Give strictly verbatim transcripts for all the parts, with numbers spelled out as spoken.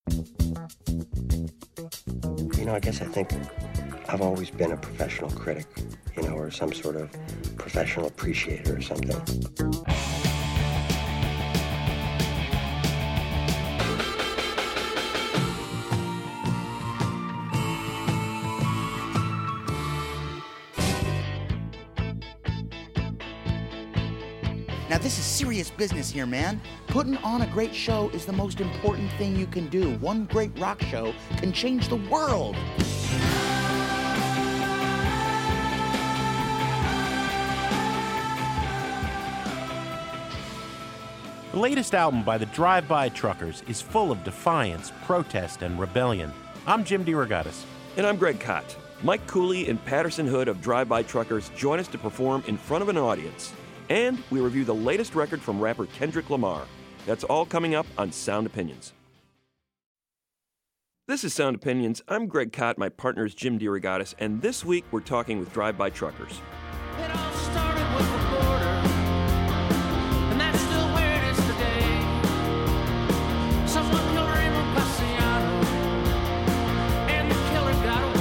You know, I guess I think I've always been a professional critic, you know, or some sort of professional appreciator or something. Now, this is serious business here, man. Putting on a great show is the most important thing you can do. One great rock show can change the world. The latest album by the Drive-By Truckers is full of defiance, protest, and rebellion. I'm Jim DeRogatis. And I'm Greg Kot. Mike Cooley and Patterson Hood of Drive-By Truckers join us to perform in front of an audience. And we review the latest record from rapper Kendrick Lamar. That's all coming up on Sound Opinions. This is Sound Opinions. I'm Greg Kot, my partner is Jim DeRogatis, and this week we're talking with Drive-By Truckers. It all started with the border, and that's still where it is today. Someone killed Raymond Paciano, and the killer got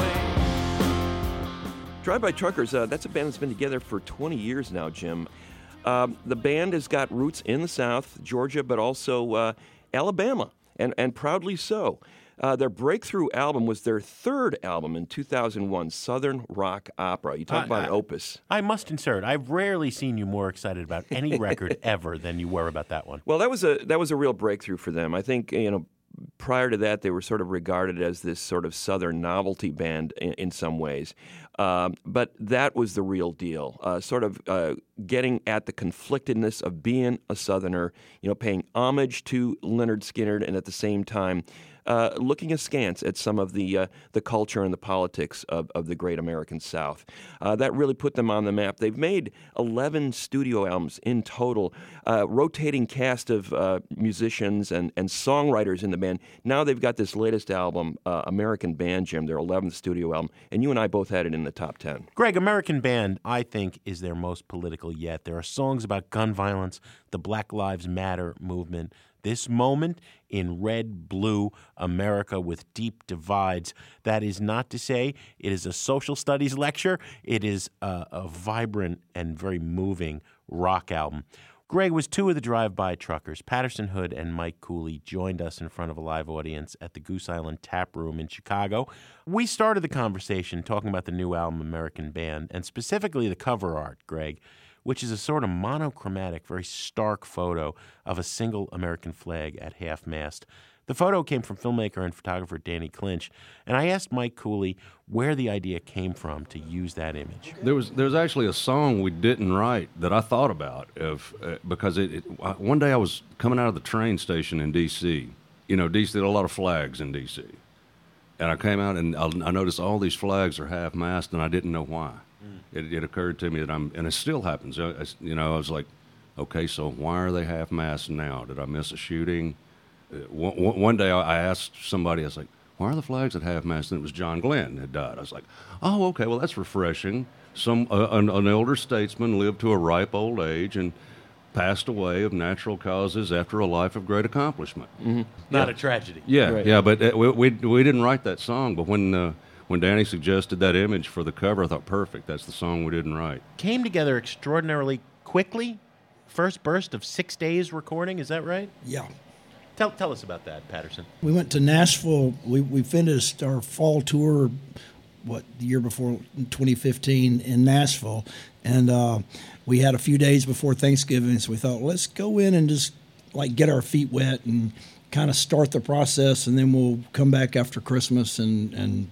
away. Drive-By Truckers, uh, that's a band that's been together for twenty years now, Jim. Um, the band has got roots in the South, Georgia, but also uh, Alabama, and, and proudly so. Uh, their breakthrough album was their third album in two thousand one, Southern Rock Opera. You talk I, about I, an opus. I must insert, I've rarely seen you more excited about any record ever than you were about that one. Well, that was a that was a real breakthrough for them. I think, you know, prior to that, they were sort of regarded as this sort of Southern novelty band in, in some ways. Um, but that was the real deal, uh, sort of uh, getting at the conflictedness of being a Southerner, you know, paying homage to Lynyrd Skynyrd, and at the same time uh, looking askance at some of the uh, the culture and the politics of, of the great American South. Uh, that really put them on the map. They've made eleven studio albums in total, uh, rotating cast of uh, musicians and, and songwriters in the band. Now they've got this latest album, uh, American Band, Jim, their eleventh studio album, and you and I both had it in the top ten. Greg, American Band, I think, is their most political yet. There are songs about gun violence, the Black Lives Matter movement, this moment in red, blue America with deep divides. That is not to say it is a social studies lecture. It is a, a vibrant and very moving rock album. Greg, was two of the Drive-By Truckers, Patterson Hood and Mike Cooley, joined us in front of a live audience at the Goose Island Tap Room in Chicago. We started the conversation talking about the new album, American Band, and specifically the cover art, Greg, which is a sort of monochromatic, very stark photo of a single American flag at half-mast. The photo came from filmmaker and photographer Danny Clinch, and I asked Mike Cooley where the idea came from to use that image. There was there was actually a song we didn't write that I thought about of uh, because it, it one day I was coming out of the train station in D C. You know, D C, there are a lot of flags in D C. And I came out and I, I noticed all these flags are half-mast, and I didn't know why. It, it occurred to me that I'm, and it still happens. I, I, you know, I was like, okay, so why are they half-mast now? Did I miss a shooting? Uh, one, one day I asked somebody, I was like, why are the flags at half-mast? And it was John Glenn had died. I was like, oh, okay, well, that's refreshing. Some uh, an, an elder statesman lived to a ripe old age and passed away of natural causes after a life of great accomplishment. Mm-hmm. Not yeah. a tragedy. Yeah, right. yeah, but uh, we, we we didn't write that song, but when... Uh, When Danny suggested that image for the cover, I thought, perfect, that's the song we didn't write. Came together extraordinarily quickly. First burst of six days recording, is that right? Yeah. Tell tell us about that, Patterson. We went to Nashville. We, we finished our fall tour, what, the year before, in twenty fifteen, in Nashville. And uh, we had a few days before Thanksgiving, so we thought, let's go in and just, like, get our feet wet and kind of start the process, and then we'll come back after Christmas and, and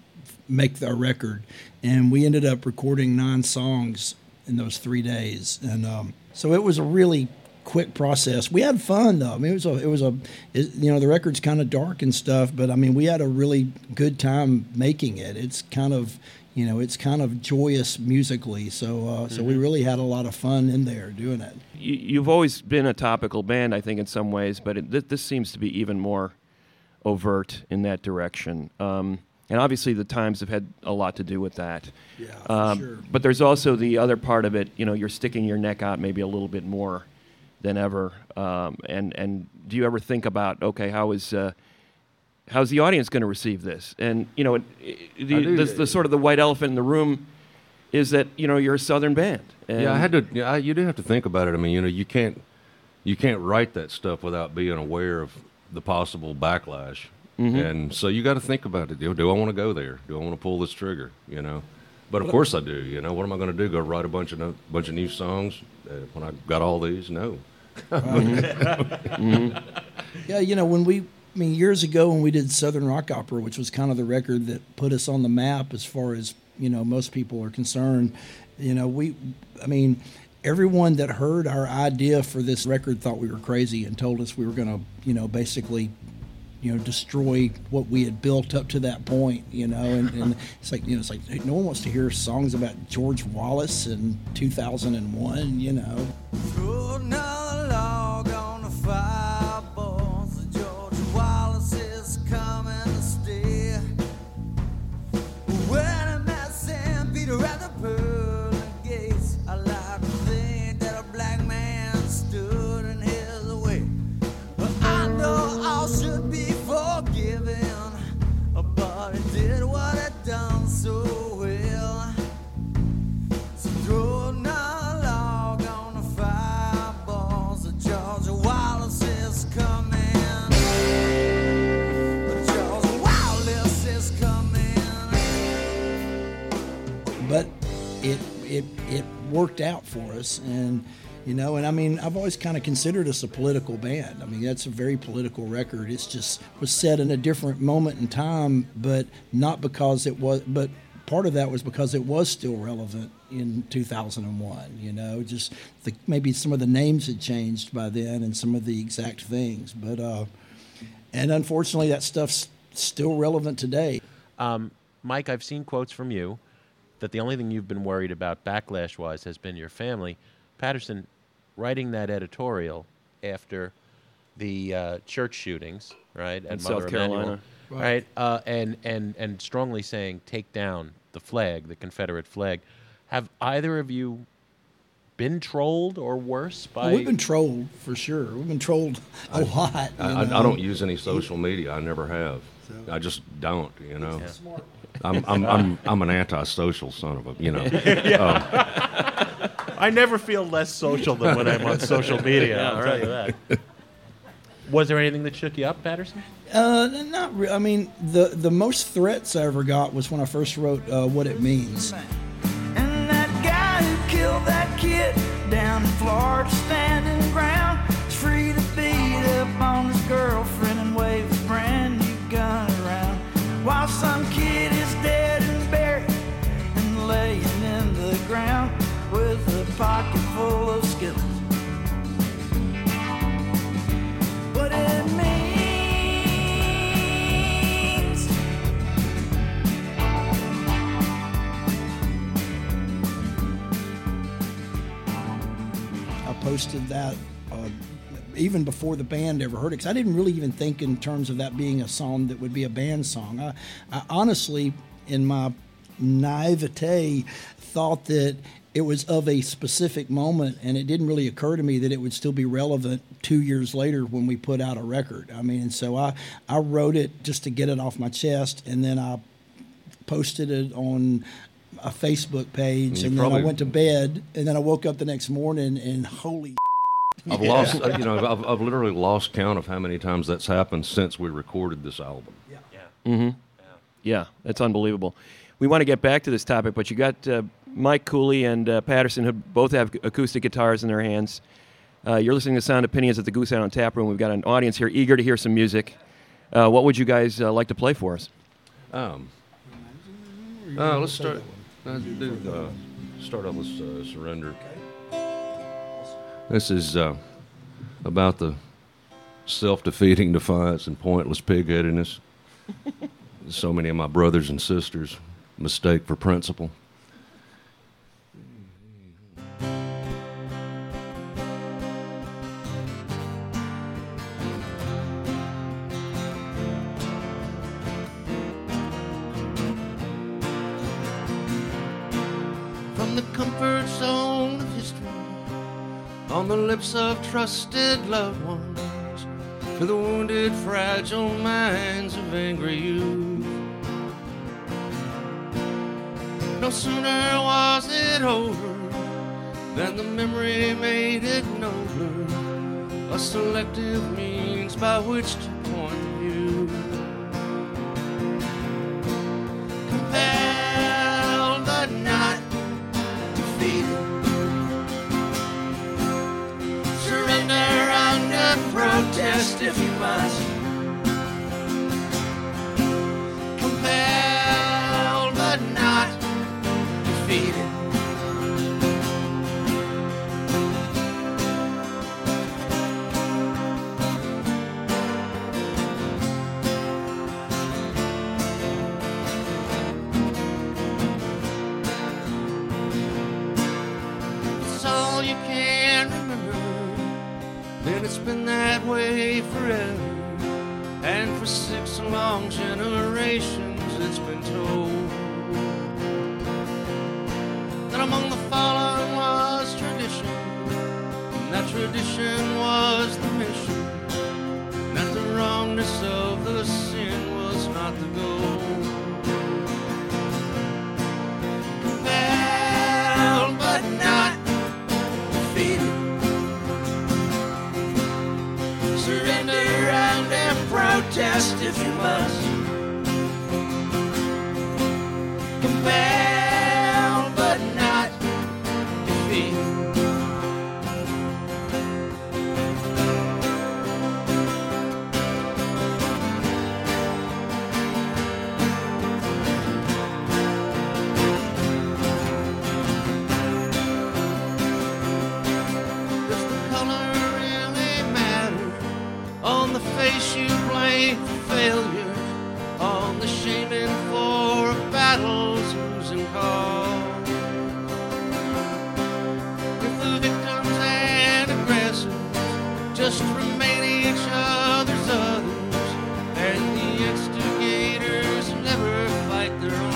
make our record. And we ended up recording nine songs in those three days. And um, so it was a really quick process. We had fun, though. I mean, it was a, it was a, it, you know, the record's kind of dark and stuff, but I mean, we had a really good time making it. It's kind of, you know, it's kind of joyous musically. So, uh, mm-hmm. so we really had a lot of fun in there doing it. You, you've always been a topical band, I think, in some ways, but it, th- this seems to be even more overt in that direction. Um, And obviously the times have had a lot to do with that. Yeah, for um, sure. But there's also the other part of it, you know, you're sticking your neck out maybe a little bit more than ever. Um, and, and do you ever think about, okay, how is uh, how's the audience going to receive this? And you know, it, it, the, do- the, the sort of the white elephant in the room is that you know you're a Southern band. And Yeah, I had to. Yeah, I, you do have to think about it. I mean, you know, you can't you can't write that stuff without being aware of the possible backlash, Mm-hmm. and so you got to think about it. Do, do I want to go there? Do I want to pull this trigger? You know, but of course I do. You know, what am I going to do? Go write a bunch of no, bunch of new songs uh, when I got all these? No. Yeah, you know, when we, I mean, years ago when we did Southern Rock Opera, which was kind of the record that put us on the map as far as, you know, most people are concerned, you know, we, I mean, everyone that heard our idea for this record thought we were crazy and told us we were going to, you know, basically, you know, destroy what we had built up to that point, you know, and, and it's like, you know, it's like no one wants to hear songs about George Wallace in two thousand one, you know. Throw another log on the fire, boys. George Wallace is coming to stay. When I met Sam Peter at the pearly gates, I like to think that a black man stood in his way. But I know all should be forgiven, but he did what he done so well. So throw another log on the fire, boys. George Wallace is coming. George Wallace is coming. But it it it worked out for us, and you know, and I mean, I've always kind of considered us a political band. I mean, that's a very political record. It's just was set in a different moment in time, but not because it was, but part of that was because it was still relevant in two thousand one. You know, just the, maybe some of the names had changed by then and some of the exact things, but uh, and unfortunately, that stuff's still relevant today. Um, Mike, I've seen quotes from you that the only thing you've been worried about backlash-wise has been your family. Patterson, writing that editorial after the uh, church shootings, right, at In Mother South Emanuel, Carolina. right, uh, and and and strongly saying take down the flag, the Confederate flag. Have either of you been trolled or worse by? Well, we've been trolled for sure. We've been trolled a lot. I, you I, know. I don't use any social media. I never have. I just don't. You know. I'm I'm I'm I'm an antisocial son of a. You know. I never feel less social than when I'm on social media. I'll tell you that. Was there anything that shook you up, Patterson? Uh, not really. I mean, the the most threats I ever got was when I first wrote uh, What It Means. And that guy who killed that kid down in Florida, standing ground, is free to beat up on his girlfriend and wave his brand new gun around, while some kid is dead and buried and laying in the ground with a pocket full of skittles. What it means. I posted that uh, even before the band ever heard it, because I didn't really even think in terms of that being a song that would be a band song. I, I honestly, in my naivete, thought that it was of a specific moment, and it didn't really occur to me that it would still be relevant two years later when we put out a record. I mean, so I, I wrote it just to get it off my chest, and then I posted it on a Facebook page, You and then probably- I went to bed, and then I woke up the next morning, and holy I've lost. uh, You know, I've, I've literally lost count of how many times that's happened since we recorded this album. Yeah, that's unbelievable. We want to get back to this topic, but you got uh, Mike Cooley and uh, Patterson, who both have acoustic guitars in their hands. Uh, you're listening to Sound Opinions at the Goose Island Tap Room. We've got an audience here eager to hear some music. Uh, what would you guys uh, like to play for us? Um, uh, let's start. Uh, do, uh, start off with uh, Surrender. This is uh, about the self-defeating defiance and pointless pig-headedness. So many of my brothers and sisters mistake for principle. From the comfort zone of history, on the lips of trusted loved ones, to the wounded, fragile minds of angry youth. No sooner was it over than the memory made it nobler, a selective means by which to point view. Compelled but not defeated, surrender under protest if you must. Compelled but not defeated. It's all you can remember, then it's been that way forever. And for six long generations it's been told that among the fallen was tradition, and that tradition was the mission, and that the wrongness of the sin was not the goal. Compelled but not defeated, surrender and protest if you must. Compelled but not defeated. Does the color really matter? On the face you blame for failure, on the shaming for a battle's losing cause. If the victims and aggressors just remain each other's others, and the instigators never fight their own.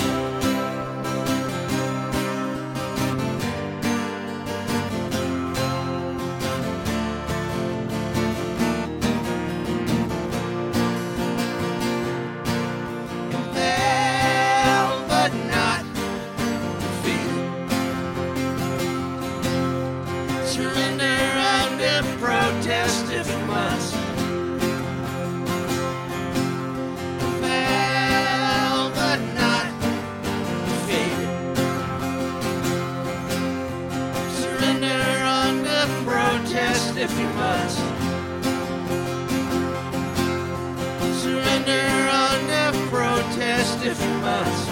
Compelled but not defeated, surrender under protest if you must. Compelled but not defeated, surrender under protest if you must. Surrender under protest if you must.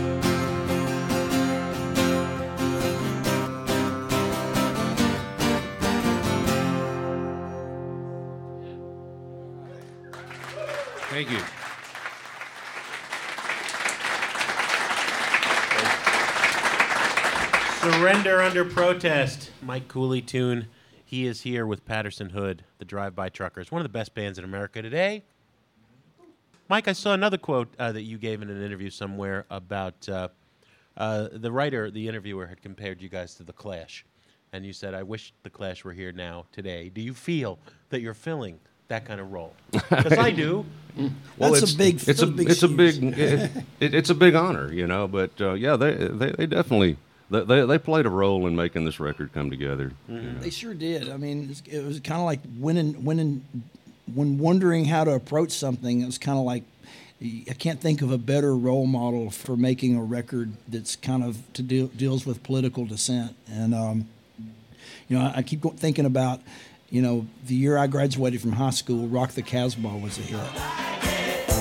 Thank you. Surrender Under Protest. Mike Cooley tune. He is here with Patterson Hood, the Drive-By Truckers, one of the best bands in America today. Mike, I saw another quote uh, that you gave in an interview somewhere about uh, uh, the writer, the interviewer, had compared you guys to The Clash. And you said, I wish The Clash were here now, today. Do you feel that you're filling that kind of role? Because I do. Well, That's it's a big. It's a those big it's a shoes. big it, it, it's a big honor, you know. But uh, yeah, they, they they definitely they, they they played a role in making this record come together. you know. They sure did. I mean, it's- it was kind of like winning, winning, when wondering how to approach something. It was kind of like I can't think of a better role model for making a record that's kind of to deal, deals with political dissent. And um, you know, I, I keep go- thinking about, you know, the year I graduated from high school, "Rock the Casbah" was a hit.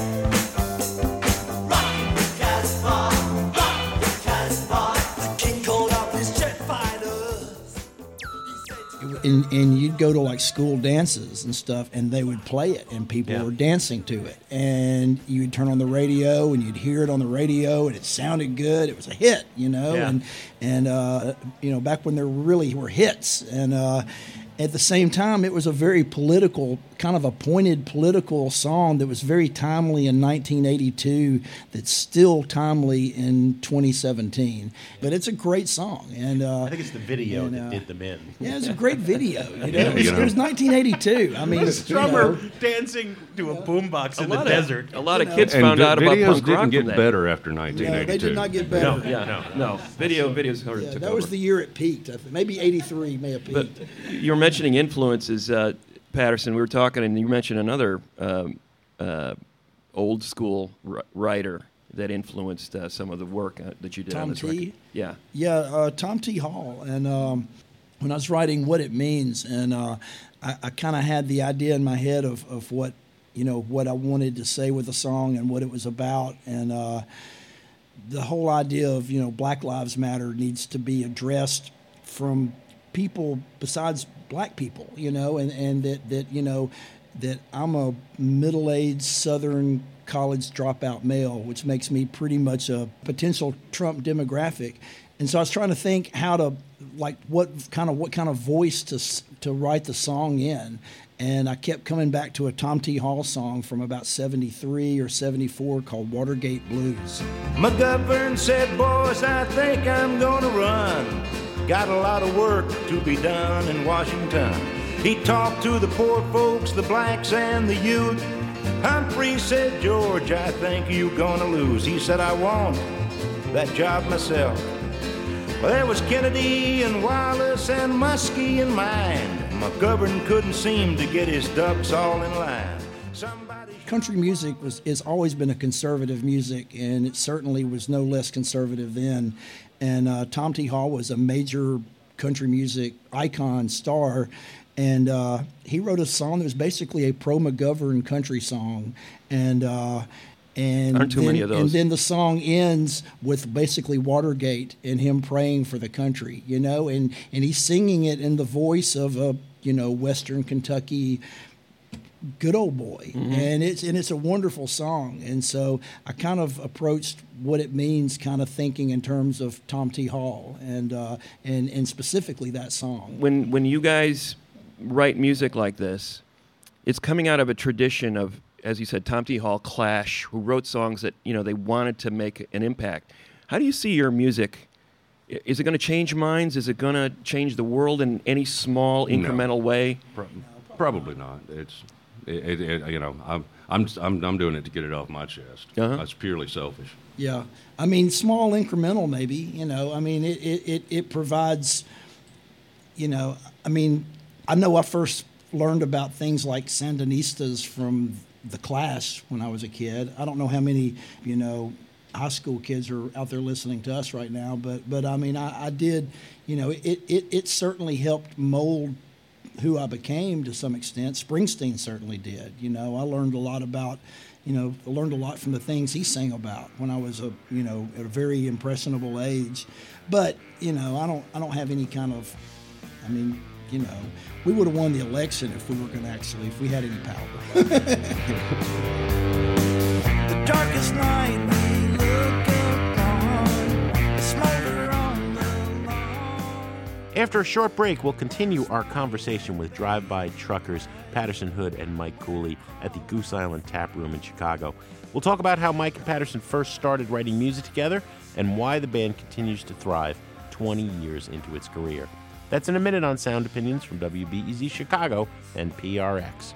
And, and you'd go to like school dances and stuff, and they would play it, and people Yeah. were dancing to it. And you'd turn on the radio, and you'd hear it on the radio, and it sounded good. It was a hit, you know. Yeah. And and uh, you know, back when there really were hits, and uh, at the same time, it was a very political, kind of a pointed political song that was very timely in nineteen eighty-two, that's still timely in twenty seventeen. But it's a great song. And uh, I think it's the video and, that uh, did them in. yeah, it's a great video. You know? Yeah, it, was, you know. it was nineteen eighty-two. I mean, This you drummer know, dancing to a boombox in the lot desert. Of, a lot of know. kids And found vi- out about videos punk rock didn't get from that. better after nineteen eighty-two. no, they did not get better. No, Yeah, no. no. Video, videos sort of Yeah, took that over. was the year it peaked. I think. Maybe eighty-three may have But peaked. you were mentioning influences, uh, Patterson. We were talking, and you mentioned another um, uh, old school r- writer that influenced uh, some of the work uh, that you did on Tom this T? record. Yeah. Yeah, uh, Tom T. Hall. And um, when I was writing What It Means, and uh, I, I kind of had the idea in my head of, of what, you know, what I wanted to say with the song and what it was about. And uh, the whole idea of, you know, Black Lives Matter needs to be addressed from people besides black people, you know, and, and that, that, you know, that I'm a middle-aged Southern college dropout male, which makes me pretty much a potential Trump demographic. And so I was trying to think how to, like, what kind of what kind of voice to s- to write the song in. And I kept coming back to a Tom T. Hall song from about seventy-three or seventy-four called Watergate Blues. McGovern said, boys, I think I'm gonna run. Got a lot of work to be done in Washington. He talked to the poor folks, the blacks and the youth. Humphrey said, George, I think you're gonna lose. He said, I want that job myself. Well, there was Kennedy and Wallace and Muskie in mind. McGovern couldn't seem to get his ducks all in line. Somebody... Country music was has always been a conservative music, and it certainly was no less conservative then. And uh, Tom T. Hall was a major country music icon star, and uh, he wrote a song that was basically a pro-McGovern country song, and uh, and Aren't too then, many of those. And then the song ends with basically Watergate and him praying for the country, you know, and and he's singing it in the voice of a, you know, Western Kentucky good old boy. Mm-hmm. And it's and it's a wonderful song. And so I kind of approached What It Means kind of thinking in terms of Tom T. Hall and uh, and and specifically that song. When when you guys write music like this, it's coming out of a tradition of, as you said, Tom T. Hall, Clash, who wrote songs that, you know, they wanted to make an impact. How do you see your music? I- Is it going to change minds? Is it going to change the world in any small, incremental way? Pro- probably not. It's, it, it, it, you know, I'm, I'm, I'm, I'm doing it to get it off my chest. Uh-huh. That's purely selfish. Yeah. I mean, small incremental maybe, you know. I mean, it, it, it, it provides, you know, I mean, I know I first learned about things like Sandinistas from The Clash when I was a kid. I don't know how many, you know, high school kids are out there listening to us right now, but but I mean, I, I did, you know, it, it, it certainly helped mold who I became to some extent. Springsteen certainly did. You know, I learned a lot about, you know, I learned a lot from the things he sang about when I was a, you know, at a very impressionable age. But, you know, I don't I don't have any kind of, I mean, you know, we would have won the election if we were going to actually, if we had any power. The darkest night we look upon, smolder on the lawn. After a short break, we'll continue our conversation with drive-by truckers Patterson Hood and Mike Cooley at the Goose Island Tap Room in Chicago. We'll talk about how Mike and Patterson first started writing music together and why the band continues to thrive twenty years into its career. That's in a minute on Sound Opinions from W B E Z Chicago and P R X.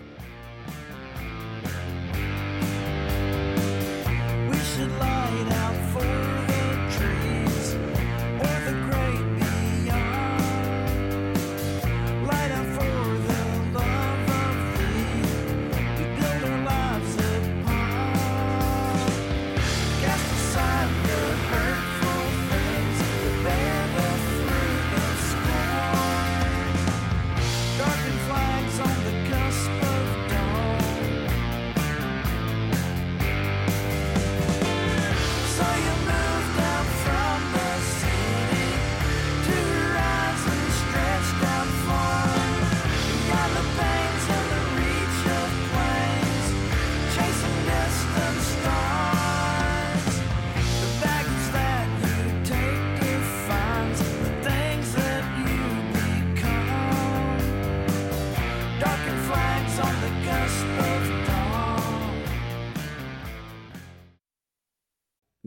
We should light out for the trees or the great beyond. Light out for the love of thee we build our lives upon. Cast aside the hurtful things that bear the fruit of scorn. Darkened flags on the cusp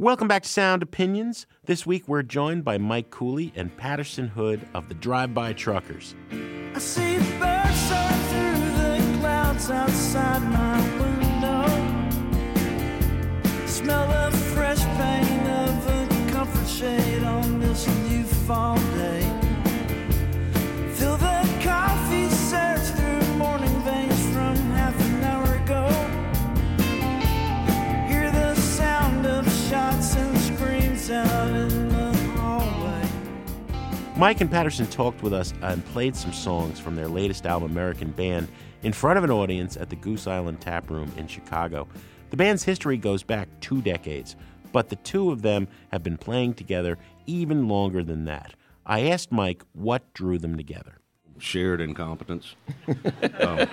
Welcome back to Sound Opinions. This week we're joined by Mike Cooley and Patterson Hood of the Drive-By Truckers. I see birds soaring through the clouds outside my window. Smell the fresh paint of a comfort shade on this new fall day. Feel the coffee surge through morning veins from half an hour ago. Hear the sound of shots and screams out in the hallway. Mike and Patterson talked with us and played some songs from their latest album, American Band, in front of an audience at the Goose Island Tap Room in Chicago. The band's history goes back two decades, but the two of them have been playing together even longer than that. I asked Mike what drew them together. Shared incompetence. um,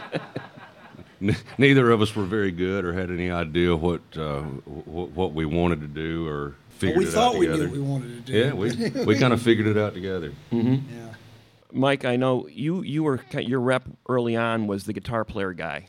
n- neither of us were very good or had any idea what uh, w- what we wanted to do or figured we it thought out we together. knew what we wanted to do. Yeah, we we kind of figured it out together. Mm-hmm. Yeah. Mike, I know you you were ki- your rep early on was the guitar player guy,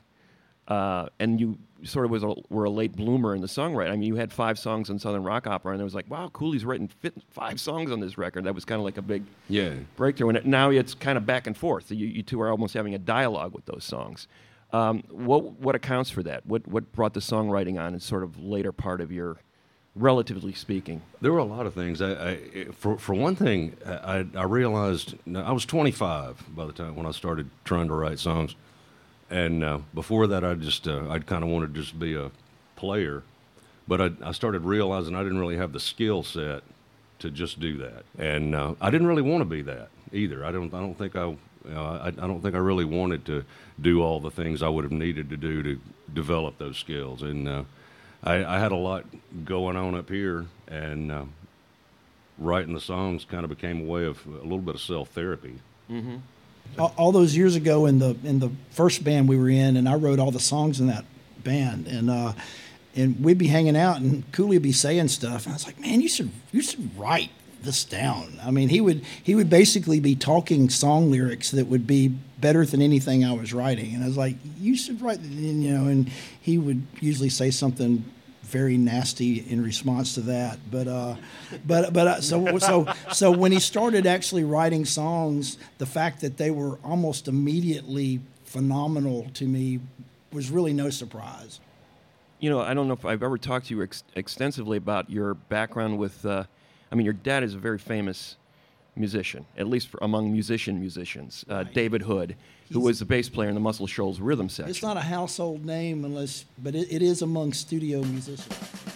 uh, and you sort of was a, were a late bloomer in the songwriting. I mean, you had five songs on Southern Rock Opera, and it was like, wow, Cooley's written fit five songs on this record. That was kind of like a big Yeah. breakthrough. And it, now it's kind of back and forth. You, you two are almost having a dialogue with those songs. Um, what what accounts for that? What what brought the songwriting on in sort of later part of your, relatively speaking? There were a lot of things. I, I for for one thing, I, I realized I was twenty-five by the time when I started trying to write songs, and uh, before that, I just uh, I'd kind of wanted to just be a player, but I, I started realizing I didn't really have the skill set to just do that, and uh, I didn't really want to be that either. I don't I don't think I. You know, I, I don't think I really wanted to do all the things I would have needed to do to develop those skills, and uh, I, I had a lot going on up here, and uh, writing the songs kind of became a way of a little bit of self-therapy. Mm-hmm. all, all those years ago in the in the first band we were in, and I wrote all the songs in that band, and uh, and we'd be hanging out, and Cooley would be saying stuff, and I was like, man, you should you should write this down. I mean, he would he would basically be talking song lyrics that would be better than anything I was writing, and I was like, you should write, you know, and he would usually say something very nasty in response to that, but uh, but but uh, so so so when he started actually writing songs, the fact that they were almost immediately phenomenal to me was really no surprise. You know, I don't know if I've ever talked to you ex- extensively about your background with, uh, I mean, your dad is a very famous musician, at least for among musician musicians, uh, Right. David Hood, who He's- was the bass player in the Muscle Shoals rhythm section. It's not a household name unless, but it, it is among studio musicians.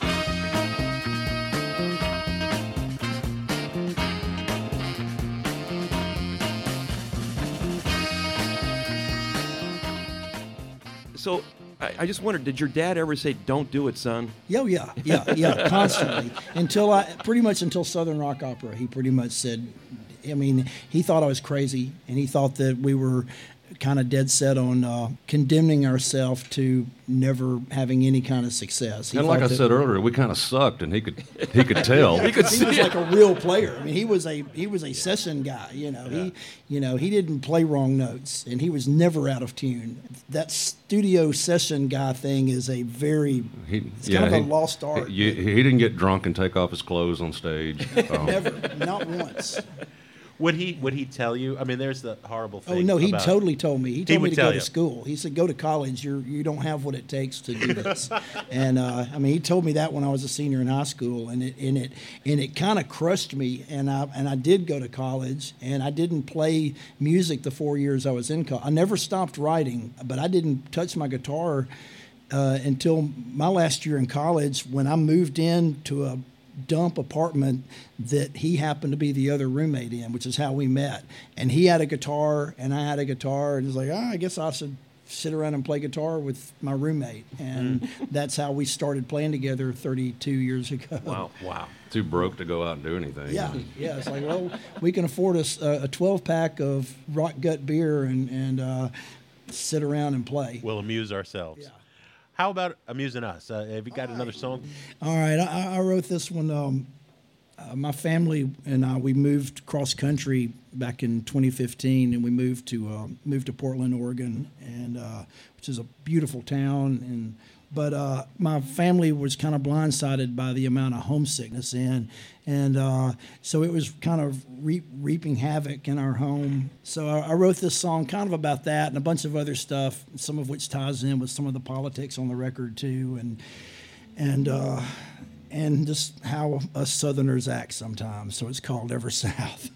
So I, I just wondered, did your dad ever say, don't do it, son? Yeah, yeah, yeah, yeah, constantly. Until I, pretty much until Southern Rock Opera, he pretty much said, I mean, he thought I was crazy, and he thought that we were kind of dead set on uh, condemning ourselves to never having any kind of success. He And like thought I that said earlier, we kind of sucked, and he could he could tell. He could he see was it. like a real player. I mean, he was a he was a session guy. You know, he you know he didn't play wrong notes, and he was never out of tune. That studio session guy thing is a very He, it's kind of a lost art. He, he he didn't get drunk and take off his clothes on stage. Um, Never, not once. Would he would he tell you? I mean, there's the horrible thing. Oh no, he about- totally told me. He He told me would to tell go you. to school. He said, "Go to college. You you don't have what it takes to do this." and uh, I mean, he told me that when I was a senior in high school, and it and it and it kind of crushed me. And I and I did go to college, and I didn't play music the four years I was in college. I never stopped writing, but I didn't touch my guitar uh, until my last year in college when I moved in to a dump apartment that he happened to be the other roommate in, which is how we met. And he had a guitar and I had a guitar, and it was like, oh, I guess I should sit around and play guitar with my roommate. And that's how we started playing together thirty-two years ago. Wow. Wow. too broke to go out and do anything. Yeah, yeah. It's like, well, we can afford a, s- a twelve pack of Rock Gut beer and, and uh, sit around and play. We'll amuse ourselves. Yeah. How about amusing us? Uh, have you got another song? All right, I, I wrote this one. Um, uh, my family and I, we moved cross country back in twenty fifteen, and we moved to uh, moved to Portland, Oregon, and uh, which is a beautiful town and but uh, my family was kind of blindsided by the amount of homesickness in, and uh, so it was kind of re- reaping havoc in our home. So I, I wrote this song kind of about that and a bunch of other stuff, some of which ties in with some of the politics on the record too, and and uh, and just how us Southerners act sometimes. So it's called Ever South.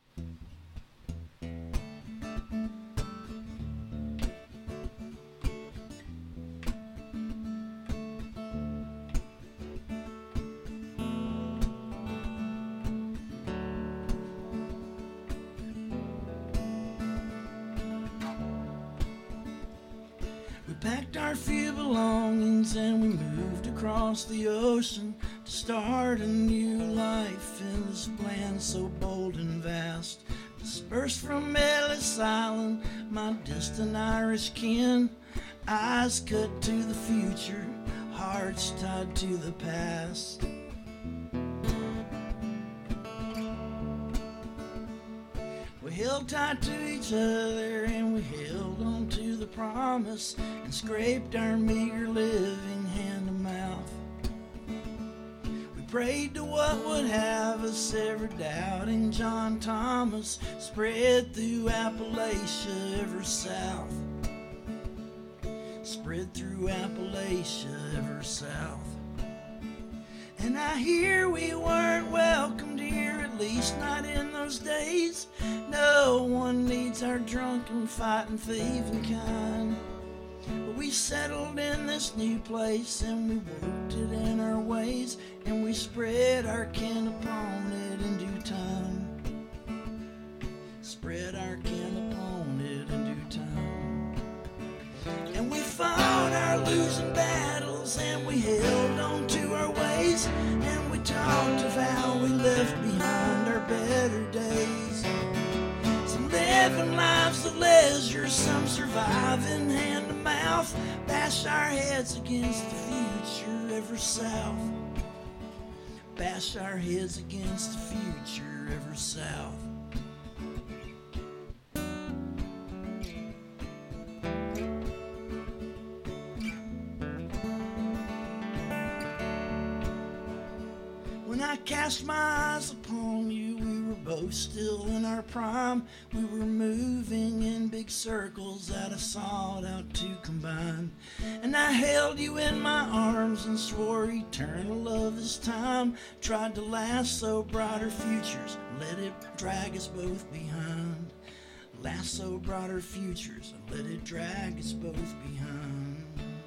Packed our few belongings and we moved across the ocean to start a new life in this land so bold and vast. Dispersed from Ellis Island, my distant Irish kin, eyes cut to the future, hearts tied to the past. We held tight to each other and we held on to the promise and scraped our meager living hand to mouth. We prayed to what would have us, ever doubting John Thomas, spread through Appalachia ever south. Spread through Appalachia ever south. And I hear we weren't welcomed here, at least not in those days. No one needs our drunken, fighting, thieving kind. But we settled in this new place and we worked it in our ways, and we spread our kin upon it in due time. Spread our kin upon it in due time. And we fought our losing battles and we held on to our ways, and we talked of how we left behind our better days. Some living lives of leisure, some surviving hand to mouth, bash our heads against the future ever south. Bash our heads against the future ever south. When I cast my eyes upon you, we were both still in our prime. We were moving in big circles that I sought out to combine. And I held you in my arms and swore eternal love this time. Tried to lasso brighter futures, let it drag us both behind. Lasso brighter futures, and let it drag us both behind.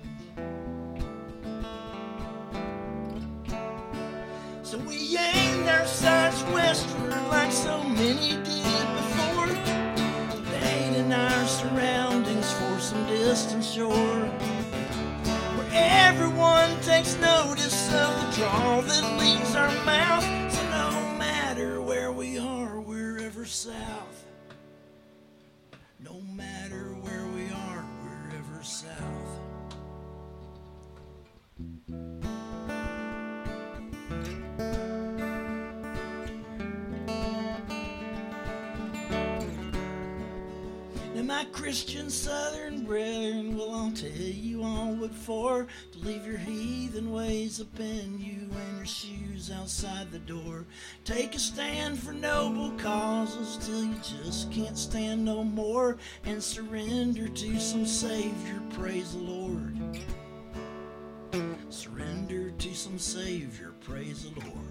So we aimed our sights westward like so many did before, dating our surroundings for some distant shore, where everyone takes notice of the drawl that leaves our mouth. So no matter where we are, we're ever south. No matter where we are, we're ever south. And my Christian Southern brethren, well, I'll tell you all what for, to leave your heathen ways upon you and your shoes outside the door. Take a stand for noble causes till you just can't stand no more, and surrender to some Savior, praise the Lord. Surrender to some Savior, praise the Lord.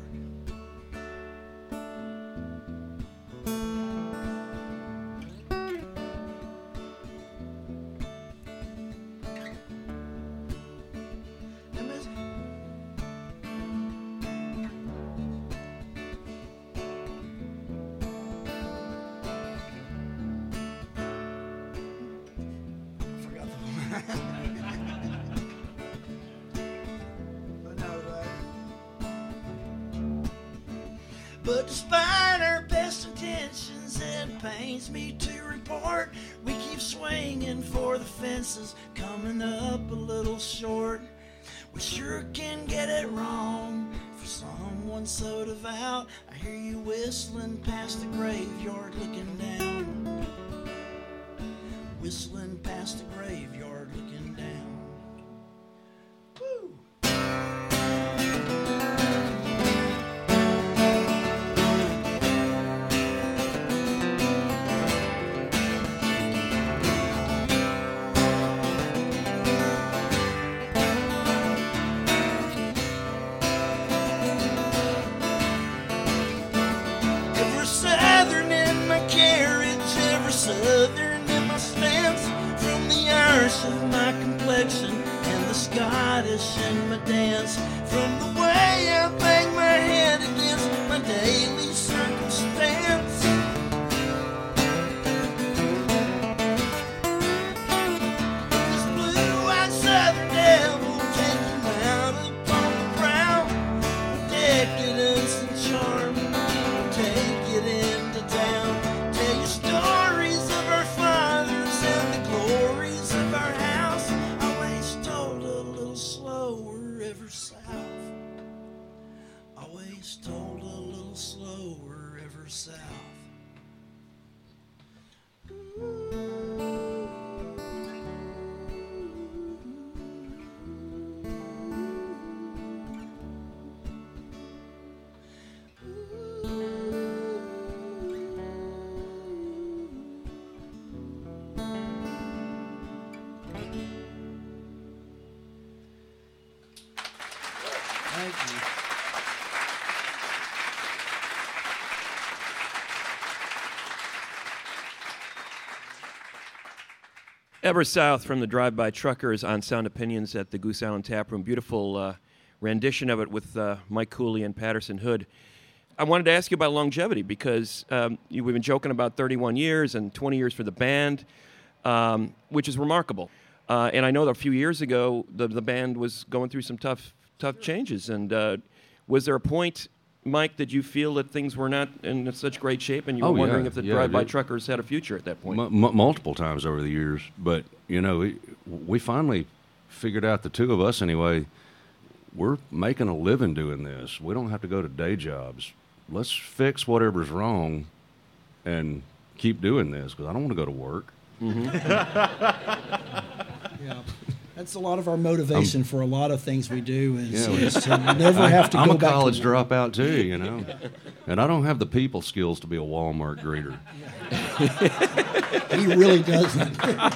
But despite our best intentions, it pains me to report we keep swinging for the fences, coming up a little short. We sure can get it wrong for someone so devout. I hear you whistling past the graveyard looking down. Whistling past the graveyard looking down. grace of my complexion and the Scottish in my dance. From the way I bang my head against my daily circumstance. This blue-eyed southern devil take you out upon the prowl. Decadence and charm, take it into town. Tell you stories of our fathers and the glories of our house. Always told a little slower ever south. Always told a little slower ever south. Thank you. Ever South from the Drive-By Truckers on Sound Opinions at the Goose Island Tap Room. Beautiful uh, rendition of it with uh, Mike Cooley and Patterson Hood. I wanted to ask you about longevity because um, you, we've been joking about thirty-one years and twenty years for the band, um, which is remarkable. Uh, and I know that a few years ago the, the band was going through some tough tough changes. And uh, was there a point, Mike, that you feel that things were not in such great shape and you were Oh, wondering yeah. if the Yeah, Drive-By it- Truckers had a future at that point? M- m- multiple times over the years, but you know, we, we finally figured out, the two of us anyway, we're making a living doing this. We don't have to go to day jobs. Let's fix whatever's wrong and keep doing this, because I don't want to go to work. Yeah. That's a lot of our motivation for a lot of things we do is, Yeah, is to never have to I'm go a back college to work. dropout too, you know, and I don't have the people skills to be a Walmart greeter. He really doesn't.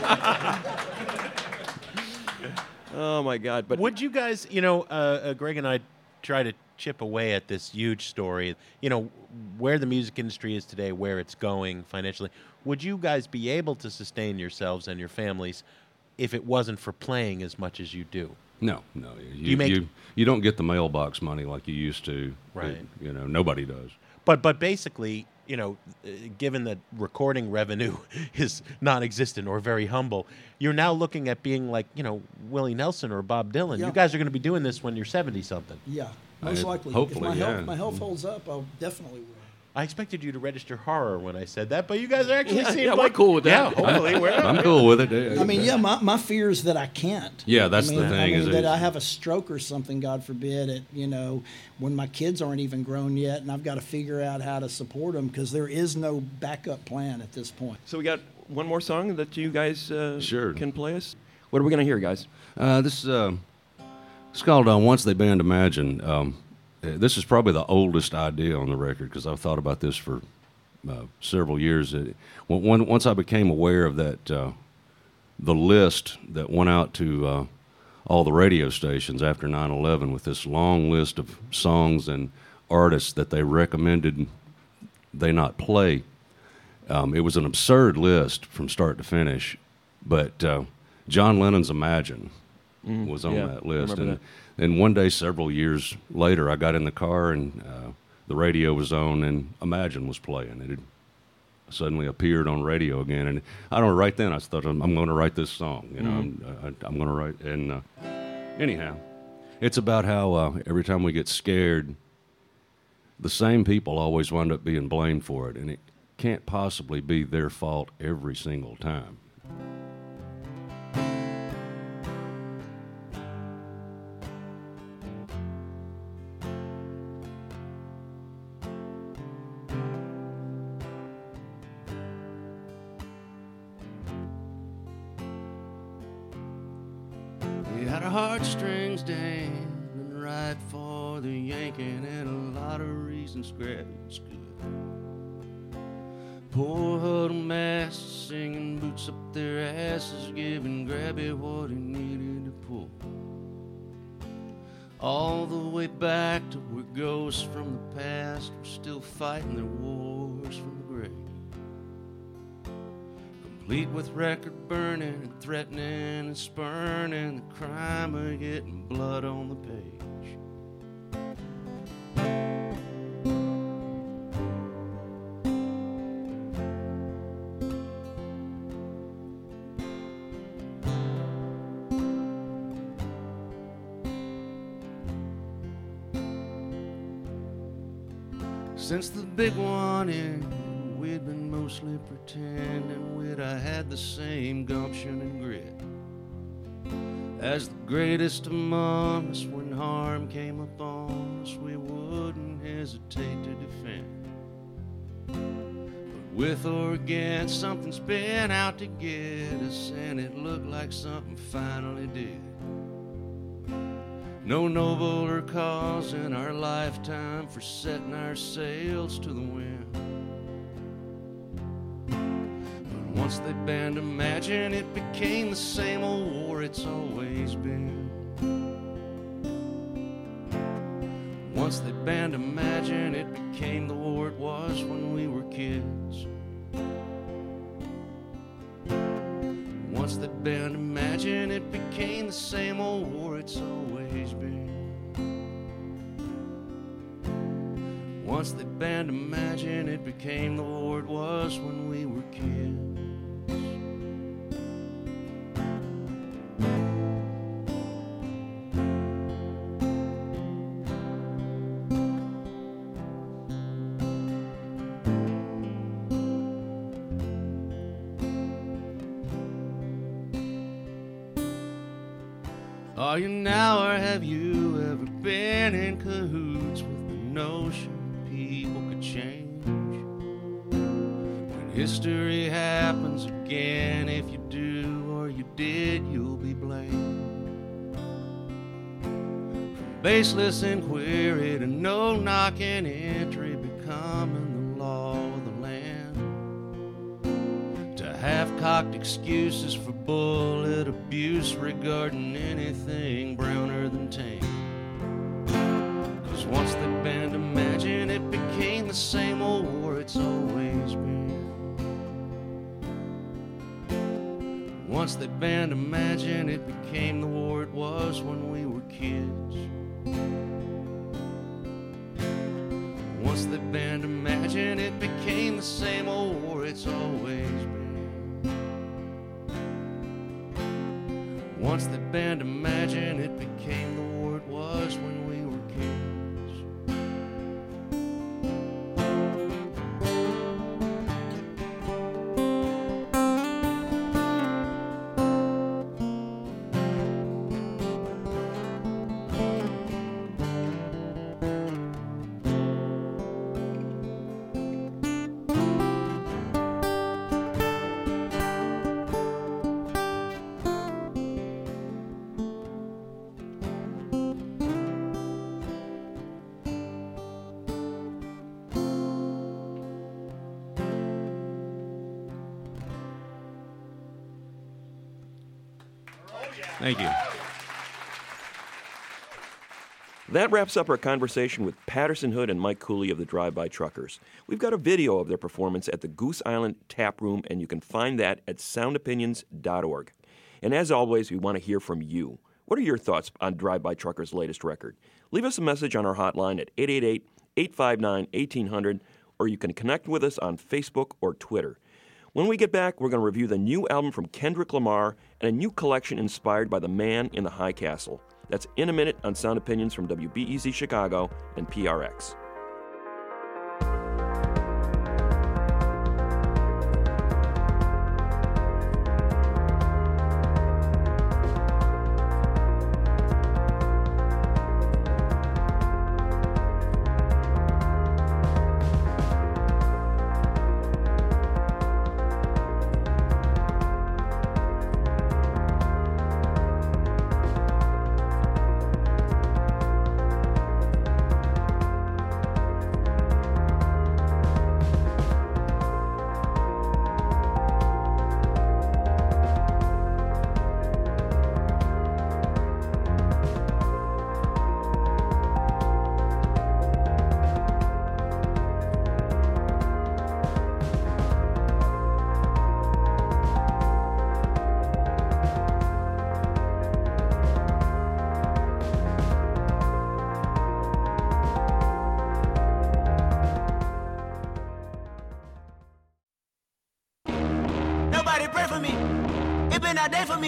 Oh, my God. But Would you guys, you know, uh, uh, Greg and I try to chip away at this huge story, you know, where the music industry is today, where it's going financially. Would you guys be able to sustain yourselves and your families if it wasn't for playing as much as you do? No, no, you you make- you, you don't get the mailbox money like you used to. Right. It- you know, nobody does. But but basically, you know, uh, given that recording revenue is non-existent or very humble, you're now looking at being like, you know, Willie Nelson or Bob Dylan. Yeah. You guys are going to be doing this when you're seventy-something. Yeah, most I- likely. hopefully, if my yeah. health, my health holds up, I'll definitely will. I expected you to register horror when I said that, but you guys are actually Yeah, seem yeah, we're like cool with that. Yeah, hopefully we're I'm cool with it. I mean, yeah, my, my fear is that I can't. Yeah, that's I mean, the thing, I mean, is that it- I have a stroke or something, God forbid, at, you know, when my kids aren't even grown yet, and I've got to figure out how to support them because there is no backup plan at this point. So we got one more song that you guys uh, Sure. can play us. What are we going to hear, guys? Uh, this is uh, it's called uh, Once They Band Imagine. Um, uh, this is probably the oldest idea on the record because I've thought about this for uh, several years. It, when, when- once I became aware of that, uh, the list that went out to uh, all the radio stations after nine eleven with this long list of songs and artists that they recommended they not play, um, it was an absurd list from start to finish. But uh, John Lennon's Imagine was on yeah, that I list. remember And, and one day, several years later, I got in the car and uh, the radio was on and Imagine was playing. It had suddenly appeared on radio again. And I don't know, right then I thought, I'm, I'm going to write this song. You know, I'm, I, I'm going to write. And uh, anyhow, it's about how uh, every time we get scared, the same people always wind up being blamed for it. And it can't possibly be their fault every single time. We had our heartstrings dangling right for the yanking and a lot of reasons grabbing's good. Poor huddle masses singing, boots up their asses, giving Grabby what he needed to pull. All the way back to where ghosts from the past were still fighting their wars from the grave. complete with record burning and threatening and spurning, the crime of getting blood on the page. Since the big one ended, we'd been mostly pretending we'd have had the same gumption and grit as the greatest among us. When harm came upon us, we wouldn't hesitate to defend. But with or against, something's been out to get us, and it looked like something finally did. No nobler cause in our lifetime for setting our sails to the wind. But once they banned Imagine, it became the same old war it's always been. Once they banned Imagine, it became the war it was when we were kids. Once they banned Imagine, it became the same old war it's always been. Once they banned Imagine, it became the war it was when we were kids. Are you now, or have you ever been in cahoots with the notion people could change? When history happens again, if you do or you did, you'll be blamed. From baseless inquiry to no knocking entry becoming the law of the land, to half-cocked excuses for bullet abuse regarding anything browner than tame. Cause once they banned Imagine, it became the same old war it's always been. Once they banned Imagine, it became the war it was when we were kids. Once they banned Imagine, it became the same old war it's always been. Once they banned Imagine, it became the war it was when we were kids. Thank you. That wraps up our conversation with Patterson Hood and Mike Cooley of the Drive-By Truckers. We've got a video of their performance at the Goose Island Tap Room, and you can find that at sound opinions dot org. And as always, we want to hear from you. What are your thoughts on Drive-By Truckers' latest record? Leave us a message on our hotline at eight eight eight, eight five nine, one eight zero zero, or you can connect with us on Facebook or Twitter. When we get back, we're going to review the new album from Kendrick Lamar and a new collection inspired by the Man in the High Castle. That's in a minute on Sound Opinions from W B E Z Chicago and P R X. all day for me.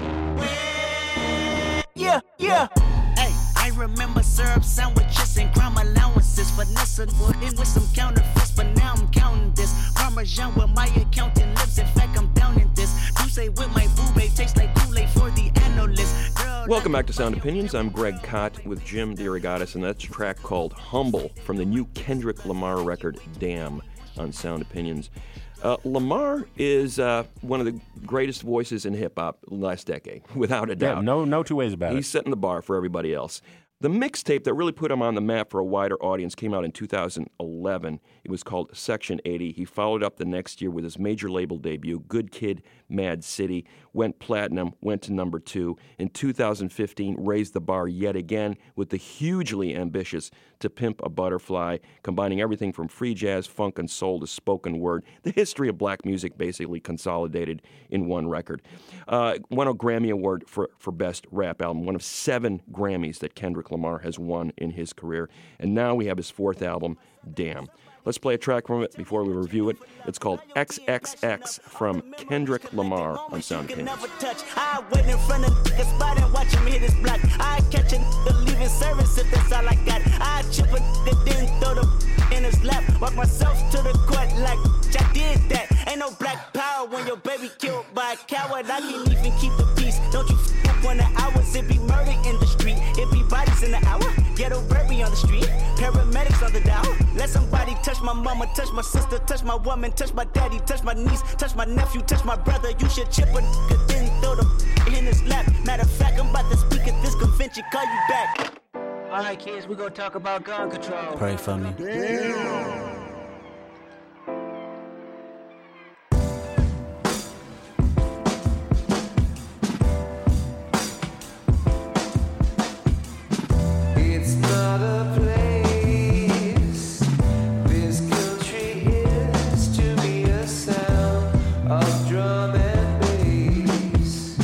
Yeah, yeah. Hey, I remember syrup sandwiches and crime allowances. Vanessa put in with some counterfeits, but now I'm counting this. Parmesan with my accountant lips. In fact, I'm down in this. You say with my boo babe tastes like Kool-Aid for the analyst. Girl, Welcome back to Sound Opinions. I'm Greg Kot with Jim DeRogatis, and that's a track called Humble from the new Kendrick Lamar record, Damn, on Sound Opinions. Uh, Lamar is uh, one of the greatest voices in hip-hop last decade, without a doubt. Yeah, no, no two ways about He's it. setting the bar for everybody else. The mixtape that really put him on the map for a wider audience came out in two thousand eleven. It was called Section eighty. He followed up the next year with his major label debut, Good Kid, Mad City, went platinum, went to number two. In two thousand fifteen, raised the bar yet again with the hugely ambitious To Pimp a Butterfly, combining everything from free jazz, funk, and soul to spoken word. The history of black music basically consolidated in one record. Uh, won a Grammy Award for, for Best Rap Album, one of seven Grammys that Kendrick Lamar has won in his career. And now we have his fourth album, Damn. Let's play a track from it before we review it. It's called X X X from Kendrick Lamar on Sound Opinions. I wait in front of the spot and watch him hit his block. I catch a nigga leaving service if that's all I got. I chip a nigga, then throw the in his lap. Walk myself to the court like I did that. Ain't no black power when your baby killed by a coward. I can't even keep the peace. Don't you f up when the hours. It be murder in the street. It be bodies in the hour. Ghetto baby on the street. Paramedics on the dial. Let somebody touch my mama, touch my sister, touch my woman, touch my daddy, touch my niece, touch my nephew, touch my brother. You should chip a nigga, then throw the in his lap. Matter of fact, I'm about to speak at this convention. Call you back. All right, kids, we gonna talk about gun control. Pray for me. Damn. It's not a place. This country is to be a sound of drum and bass.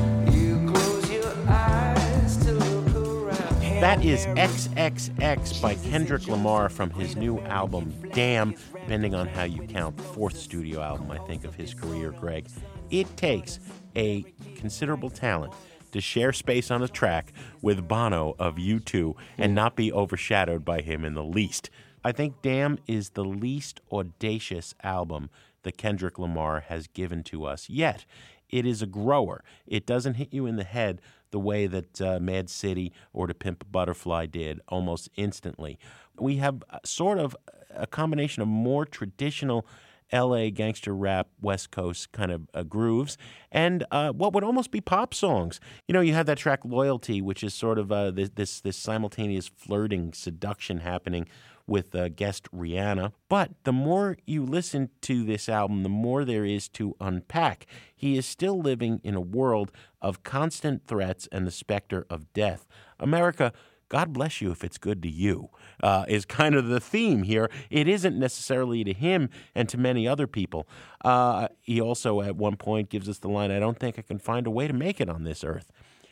You close your eyes to look around. That is X X X by Kendrick Lamar from his new album, Damn, depending on how you count. Fourth studio album, I think, of his career, Greg. It takes a considerable talent to share space on a track with Bono of U two and not be overshadowed by him in the least. I think Damn is the least audacious album that Kendrick Lamar has given to us yet. It is a grower. It doesn't hit you in the head the way that uh, Mad City or To Pimp a Butterfly did almost instantly. We have sort of a combination of more traditional L A gangster rap, West Coast kind of uh, grooves, and uh, what would almost be pop songs. You know, you have that track Loyalty, which is sort of uh, this, this this simultaneous flirting, seduction happening with uh, guest Rihanna. But the more you listen to this album, the more there is to unpack. He is still living in a world of constant threats and the specter of death. America, God bless you if it's good to you, uh, is kind of the theme here. It isn't necessarily to him and to many other people. Uh, he also, at one point, gives us the line, I don't think I can find a way to make it on this earth.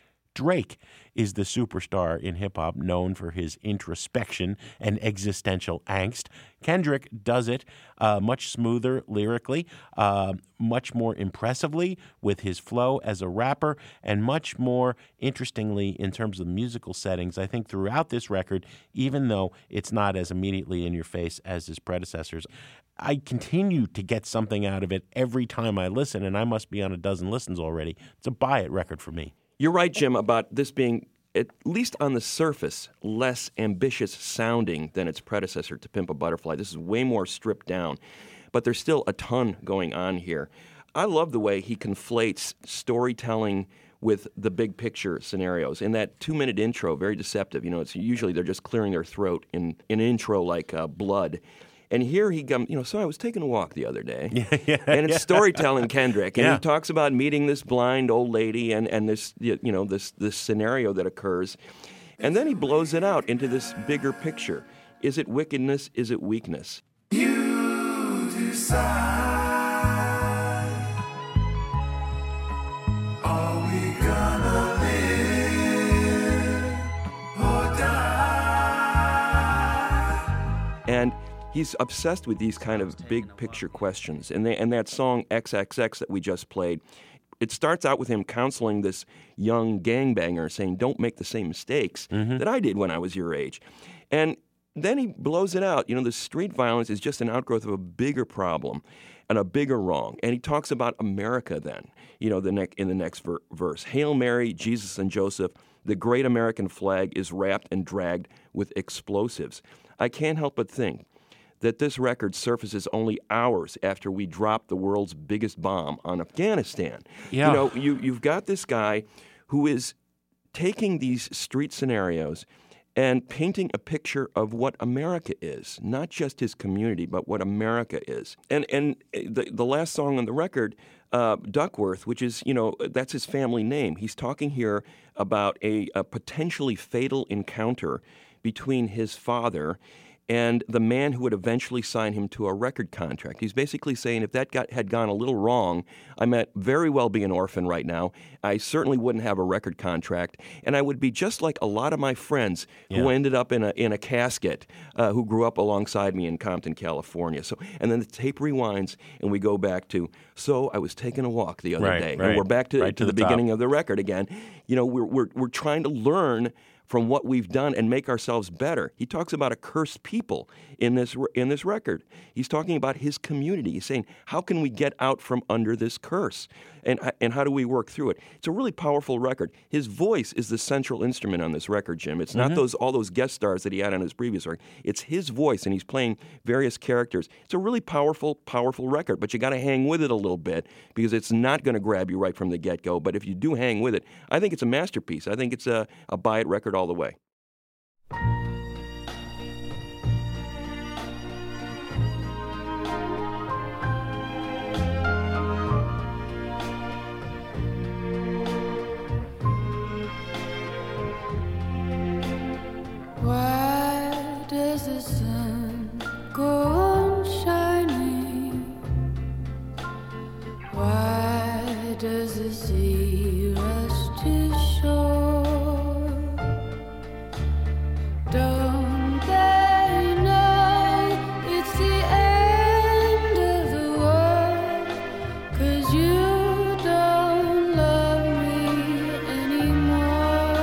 Drake is the superstar in hip-hop known for his introspection and existential angst. Kendrick does it uh, much smoother lyrically, uh, much more impressively with his flow as a rapper, and much more interestingly in terms of musical settings. I think throughout this record, even though it's not as immediately in your face as his predecessors, I continue to get something out of it every time I listen, and I must be on a dozen listens already. It's a buy-it record for me. You're right, Jim, about this being, at least on the surface, less ambitious sounding than its predecessor, To Pimp a Butterfly. This is way more stripped down, but there's still a ton going on here. I love the way he conflates storytelling with the big picture scenarios. In that two-minute intro, very deceptive. You know, it's usually they're just clearing their throat in, in an intro like uh, Blood. And here he comes, you know, so I was taking a walk the other day, yeah, yeah, and it's yeah. storytelling Kendrick, and yeah. he talks about meeting this blind old lady and, and this, you know, this, this scenario that occurs. And then he blows it out into this bigger picture. Is it wickedness? Is it weakness? You decide. Are we gonna live or die? And he's obsessed with these kind of big picture questions. And, they, and that song X X X that we just played it starts out with him counseling this young gangbanger, saying, "Don't make the same mistakes Mm-hmm. that I did when I was your age," and then he blows it out. You know, the street violence is just an outgrowth of a bigger problem and a bigger wrong. And he talks about America then, you know, the ne- in the next ver- verse. Hail Mary, Jesus and Joseph, the great American flag is wrapped and dragged with explosives. I can't help but think that this record surfaces only hours after we dropped the world's biggest bomb on Afghanistan. Yeah. You know, you, you've got this guy who is taking these street scenarios and painting a picture of what America is, not just his community, but what America is. And and the the last song on the record, uh, Duckworth, which is, you know, that's his family name. He's talking here about a, a potentially fatal encounter between his father and the man who would eventually sign him to a record contract. He's basically saying if that got, had gone a little wrong, I might very well be an orphan right now. I certainly wouldn't have a record contract, and I would be just like a lot of my friends who Yeah. ended up in a in a casket, uh, who grew up alongside me in Compton, California. So, and then the tape rewinds, and we go back to, so I was taking a walk the other Right, day, right. and we're back to, Right to to the, the top. beginning of the record again. You know, we're we're we're trying to learn from what we've done and make ourselves better. He talks about a cursed people in this in this record. He's talking about his community. He's saying, how can we get out from under this curse? And, and how do we work through it? It's a really powerful record. His voice is the central instrument on this record, Jim. It's not those all those guest stars that he had on his previous record. It's his voice, and he's playing various characters. It's a really powerful, powerful record, but you got to hang with it a little bit because it's not going to grab you right from the get-go. But if you do hang with it, I think it's a masterpiece. I think it's a, a buy-it record all the way. Why does the sun go on shining? Why does the sea rush to shore? Don't they know it's the end of the world? 'Cause you don't love me anymore.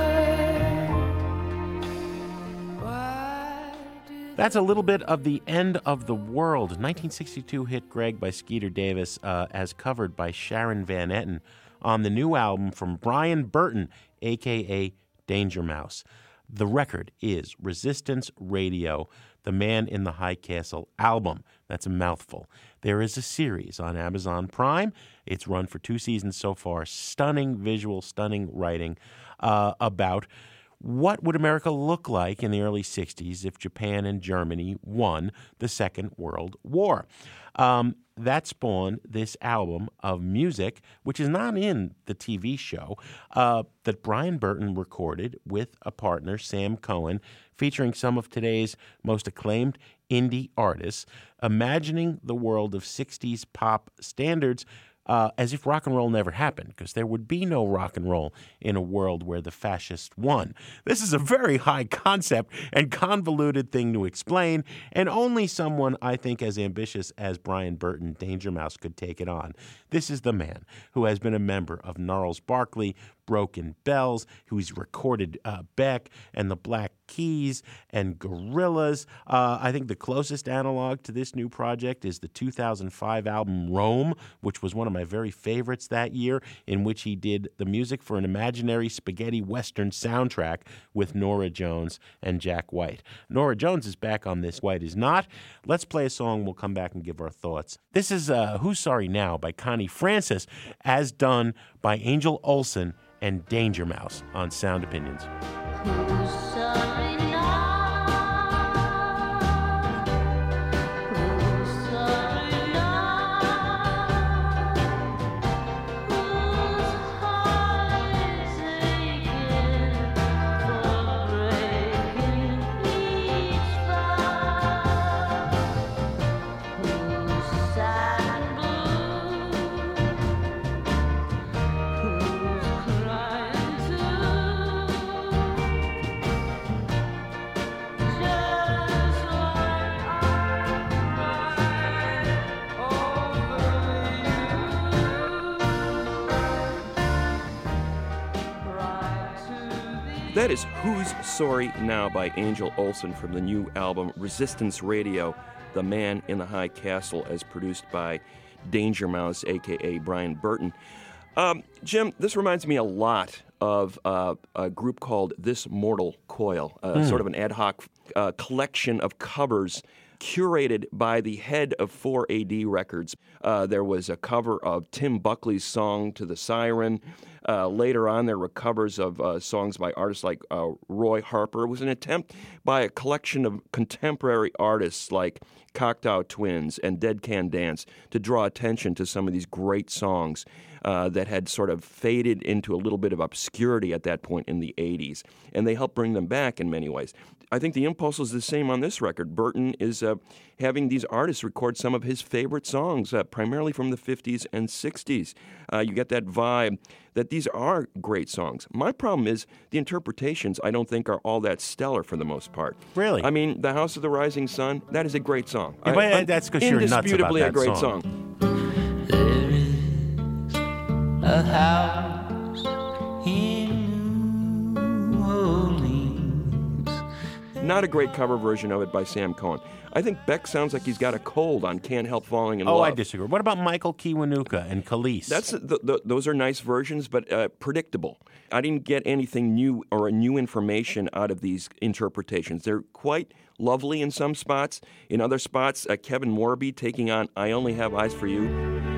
Why do That's a little bit of The End of the World, nineteen sixty-two hit Greg by Skeeter Davis, uh, as covered by Sharon Van Etten on the new album from Brian Burton, a k a. Danger Mouse. The record is Resistance Radio, the Man in the High Castle album. That's a mouthful. There is a series on Amazon Prime. It's run for two seasons so far. Stunning visual, stunning writing uh, about what would America look like in the early sixties if Japan and Germany won the Second World War? Um, that spawned this album of music, which is not in the T V show, uh, that Brian Burton recorded with a partner, Sam Cohen, featuring some of today's most acclaimed indie artists, imagining the world of sixties pop standards Uh, as if rock and roll never happened, because there would be no rock and roll in a world where the fascists won. This is a very high concept and convoluted thing to explain, and only someone, I think, as ambitious as Brian Burton, Danger Mouse, could take it on. This is the man who has been a member of Gnarls Barkley, Broken Bells, who's recorded uh, Beck and the Black Keys and Gorillaz. Uh, I think the closest analog to this new project is the two thousand five album Rome, which was one of my very favorites that year, in which he did the music for an imaginary spaghetti western soundtrack with Norah Jones and Jack White. Norah Jones is back on this, White is not. Let's play a song. We'll come back and give our thoughts. This is uh, Who's Sorry Now by Connie Francis, as done by Angel Olsen and Danger Mouse on Sound Opinions. Who's sorry now? Who's sorry now? Whose heart is aching for breaking each vow? Who's sad and blue? Who's crying too? That is Who's Sorry Now by Angel Olsen from the new album Resistance Radio, The Man in the High Castle, as produced by Danger Mouse, a k a. Brian Burton. Um, Jim, this reminds me a lot of uh, a group called This Mortal Coil, uh, Mm. sort of an ad hoc uh, collection of covers curated by the head of four A D Records. Uh, there was a cover of Tim Buckley's song To the Siren. Uh, later on, there were covers of uh, songs by artists like uh, Roy Harper. It was an attempt by a collection of contemporary artists like Cocteau Twins and Dead Can Dance to draw attention to some of these great songs uh, that had sort of faded into a little bit of obscurity at that point in the eighties. And they helped bring them back in many ways. I think the impulse is the same on this record. Burton is uh, having these artists record some of his favorite songs, uh, primarily from the fifties and sixties. Uh, you get that vibe that these are great songs. My problem is the interpretations I don't think are all that stellar for the most part. Really? I mean, The House of the Rising Sun, that is a great song. Yeah, but, I- uh, that's 'cause you're nuts about indisputably that a great song. song. There is a house in New Orleans. Not a great cover version of it by Sam Cohen. I think Beck sounds like he's got a cold on Can't Help Falling in Oh, Love. I disagree. What about Michael Kiwanuka and Khalees? That's the, the, those are nice versions, but uh, predictable. I didn't get anything new or new information out of these interpretations. They're quite lovely in some spots. In other spots, uh, Kevin Morby taking on I Only Have Eyes for You.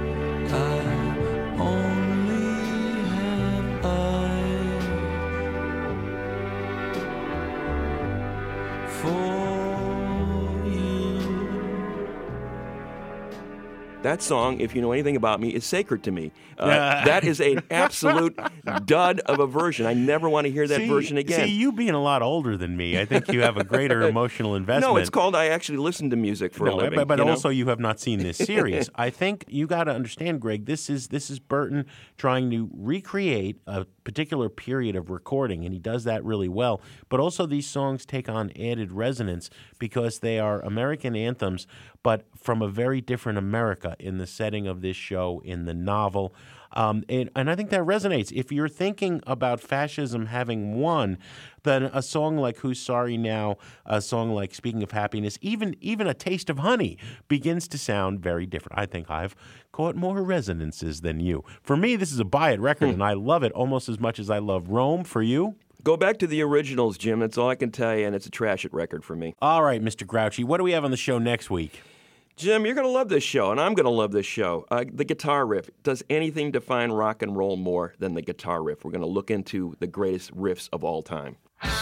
That song, if you know anything about me, is sacred to me. Uh, that is an absolute dud of a version. I never want to hear that see, version again. See, you being a lot older than me, I think you have a greater emotional investment. No, it's called I actually listen to music for No, a living. but, but you know? also you have not seen this series. I think you got to understand, Greg. This is this is Burton trying to recreate a particular period of recording, and he does that really well. But also, these songs take on added resonance because they are American anthems, but from a very different America in the setting of this show, in the novel. Um, and, and I think that resonates. If you're thinking about fascism having won, then a song like Who's Sorry Now, a song like Speaking of Happiness, even even A Taste of Honey begins to sound very different. I think I've caught more resonances than you. For me, this is a buy-it record, and I love it almost as much as I love Rome. For you? Go back to the originals, Jim. That's all I can tell you, and it's a trash it record for me. All right, Mister Grouchy, what do we have on the show next week? Jim, you're going to love this show, and I'm going to love this show. Uh, the guitar riff. Does anything define rock and roll more than the guitar riff? We're going to look into the greatest riffs of all time.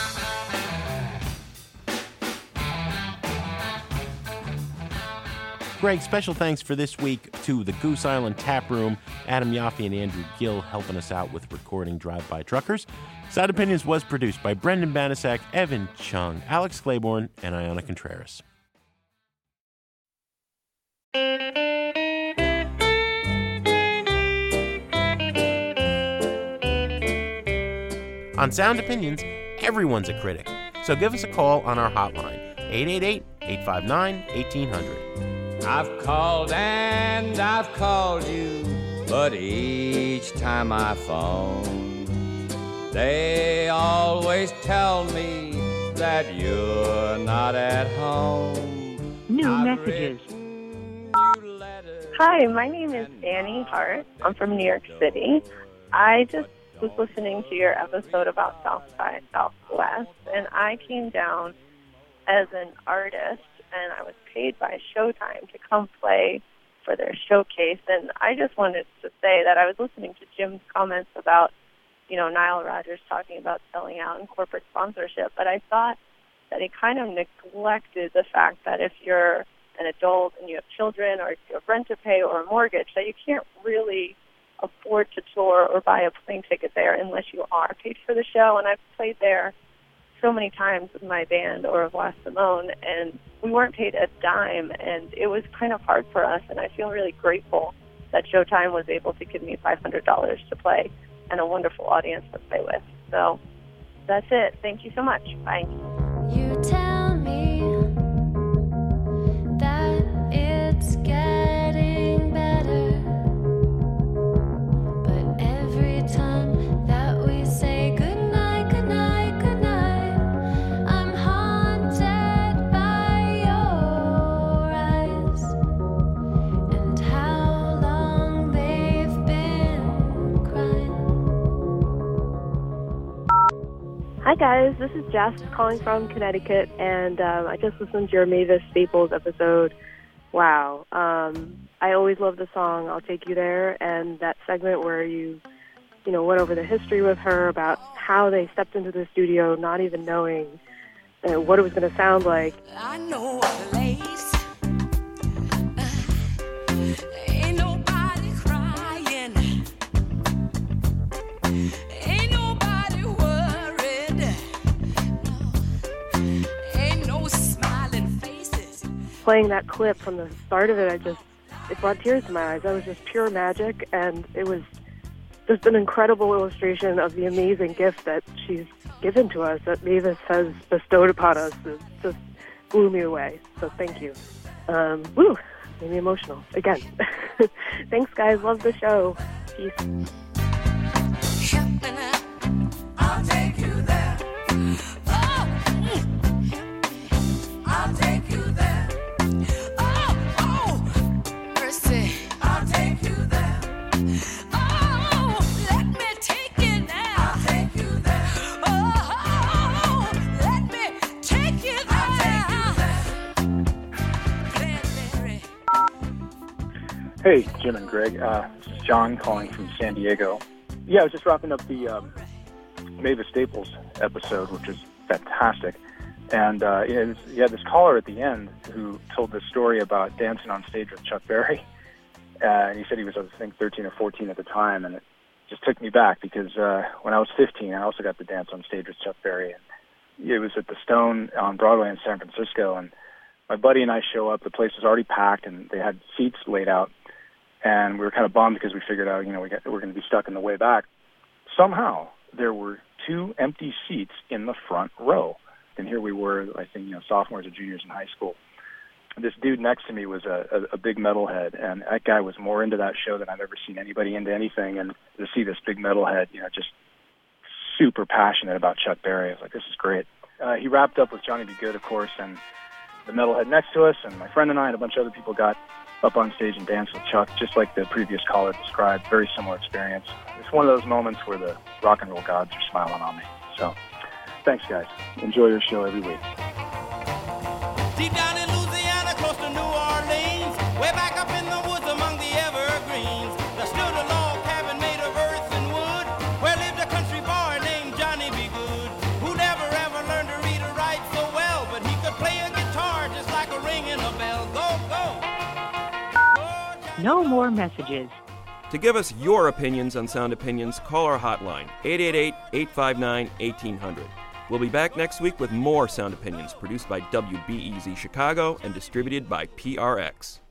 Greg, special thanks for this week to the Goose Island Tap Room, Adam Yaffe and Andrew Gill helping us out with recording Drive-By Truckers. Sound Opinions was produced by Brendan Banasak, Evan Chung, Alex Claiborne, and Ayana Contreras. On Sound Opinions, everyone's a critic. So give us a call on our hotline, eight eight eight, eight five nine, one eight zero zero. I've called and I've called you, but each time I phone, they always tell me that you're not at home. New I've messages. Hi, my name is Annie Hart. I'm from New York City. I just was listening to your episode about South by Southwest, and I came down as an artist, and I was paid by Showtime to come play for their showcase. And I just wanted to say that I was listening to Jim's comments about, you know, Nile Rodgers talking about selling out and corporate sponsorship, but I thought that he kind of neglected the fact that if you're an adult and you have children or you have rent to pay or a mortgage, that you can't really afford to tour or buy a plane ticket there unless you are paid for the show. And I've played there so many times with my band or with La Simone, and we weren't paid a dime, and it was kind of hard for us, and I feel really grateful that Showtime was able to give me five hundred dollars to play and a wonderful audience to play with. So that's it. Thank you so much. Bye. You tell me that it's getting better, but every time that we say goodnight, goodnight, goodnight, Hi guys, this is Jess calling from Connecticut, and um, I just listened to your Mavis Staples episode. Wow. Um, I always love the song I'll Take You There, and that segment where you, you know, went over the history with her about how they stepped into the studio not even knowing uh, what it was going to sound like. I know a place. Ain't nobody crying. Ain't nobody worried. No. Ain't no smiling faces. Playing that clip from the start of it, I just, it brought tears to my eyes. That was just pure magic, and it was just an incredible illustration of the amazing gift that she's given to us, that Mavis has bestowed upon us. It just blew me away. So thank you. Um, woo, made me emotional again. Thanks, guys. Love the show. Peace. I'll take you there. Oh, I'll take you there. Oh, oh, mercy. I'll take you there. Oh, let me take you there. I'll take you there. Oh, let me take you there. Hey, Jim and Greg. Uh, this is John calling from San Diego. Yeah, I was just wrapping up the um, Mavis Staples episode, which was fantastic. And uh, you, know, you had this caller at the end who told this story about dancing on stage with Chuck Berry. Uh, and he said he was, I think, thirteen or fourteen at the time. And it just took me back because uh, when I was fifteen, I also got to dance on stage with Chuck Berry. And it was at the Stone on Broadway in San Francisco. And my buddy and I show up. The place was already packed, and they had seats laid out. And we were kind of bummed because we figured out, you know, we got, we're going to be stuck in the way back. Somehow, there were two empty seats in the front row. And here we were, I think, you know, sophomores or juniors in high school. This dude next to me was a, a, a big metalhead, and that guy was more into that show than I've ever seen anybody into anything. And to see this big metalhead, you know, just super passionate about Chuck Berry, I was like, this is great. Uh, he wrapped up with Johnny B. Good, of course, and the metalhead next to us, and my friend and I and a bunch of other people got up on stage and danced with Chuck, just like the previous caller described. Very similar experience. It's one of those moments where the rock and roll gods are smiling on me. So, thanks, guys. Enjoy your show every week. Deep down in Louisiana, close to New Orleans, way back up in the woods among the evergreens, there stood a log cabin made of earth and wood, where lived a country boy named Johnny B. Good, who never ever learned to read or write so well, but he could play a guitar just like a ringing a bell. Go, go! No more messages. To give us your opinions on Sound Opinions, call our hotline, eight eight eight, eight five nine, one eight zero zero. We'll be back next week with more Sound Opinions, produced by W B E Z Chicago and distributed by P R X.